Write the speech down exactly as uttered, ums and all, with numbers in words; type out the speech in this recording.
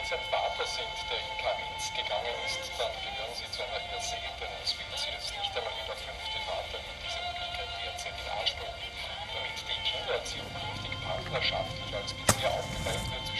Wenn Sie ein Vater sind, der in Karenz gegangen ist, dann gehören Sie zu einer eher seltenen Spezies. Nicht einmal jeder fünfte Vater nimmt diese Möglichkeit derzeit in Anspruch. Damit die Kindererziehung künftig partnerschaftlich als bisher aufgeteilt wird